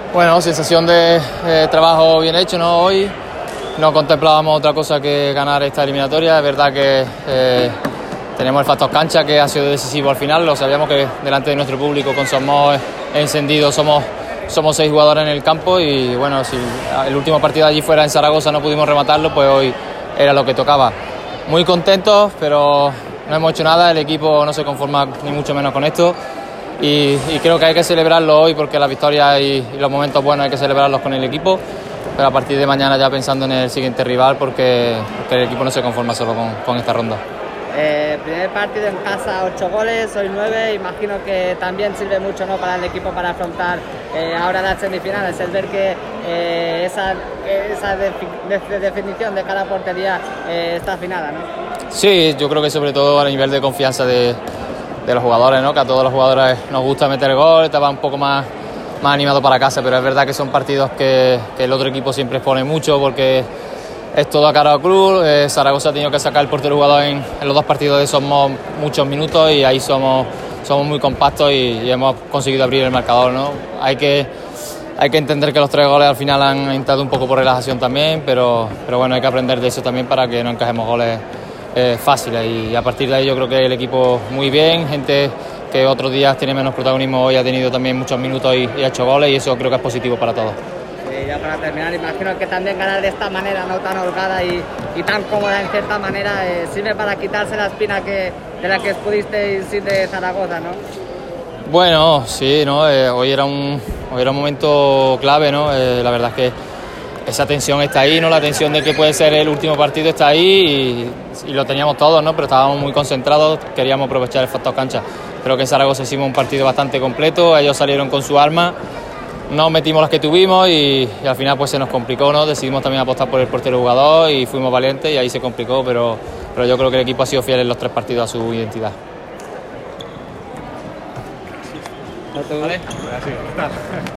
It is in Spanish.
Bueno, sensación de trabajo bien hecho, ¿no? Hoy no contemplábamos otra cosa que ganar esta eliminatoria. Es verdad que tenemos el factor cancha que ha sido decisivo al final. Lo sabíamos que delante de nuestro público con Somos encendidos somos 6 jugadores en el campo y bueno, si el último partido allí fuera en Zaragoza no pudimos rematarlo, pues hoy era lo que tocaba. Muy contentos, pero no hemos hecho nada. El equipo no se conforma ni mucho menos con esto. Y creo que hay que celebrarlo hoy porque las victorias y los momentos buenos hay que celebrarlos con el equipo, pero a partir de mañana ya pensando en el siguiente rival porque el equipo no se conforma solo con esta ronda. Primer partido en casa, 8 goles, hoy 9, imagino que también sirve mucho, ¿no?, para el equipo para afrontar ahora las semifinales, el ver que esa definición de cada portería está afinada, ¿no? Sí, yo creo que sobre todo a nivel de confianza de los jugadores, ¿no? Que a todos los jugadores nos gusta meter gol, estaba un poco más animado para casa, pero es verdad que son partidos que el otro equipo siempre expone mucho porque es todo a cara a cruz. Zaragoza ha tenido que sacar el portero jugador en los 2 partidos de Somos muchos minutos y ahí somos muy compactos y hemos conseguido abrir el marcador, ¿no? Hay que entender que los 3 goles al final han entrado un poco por relajación también, pero bueno, hay que aprender de eso también para que no encajemos goles fáciles y a partir de ahí yo creo que el equipo muy bien, gente que otros días tiene menos protagonismo hoy ha tenido también muchos minutos y ha hecho goles y eso creo que es positivo para todos. Ya para terminar, imagino que también ganar de esta manera, no tan holgada y tan cómoda en cierta manera, sirve para quitarse la espina de la que pudisteis ir de Zaragoza, ¿no? Bueno, sí, ¿no? Hoy era un momento clave, ¿no? La verdad es que esa tensión está ahí, ¿no? La tensión de que puede ser el último partido está ahí y lo teníamos todos, ¿no? Pero estábamos muy concentrados, queríamos aprovechar el factor cancha. Creo que en Zaragoza hicimos un partido bastante completo, ellos salieron con su arma, no metimos las que tuvimos y al final pues se nos complicó, ¿no? Decidimos también apostar por el portero jugador y fuimos valientes y ahí se complicó, pero yo creo que el equipo ha sido fiel en los 3 partidos a su identidad. ¿Vale?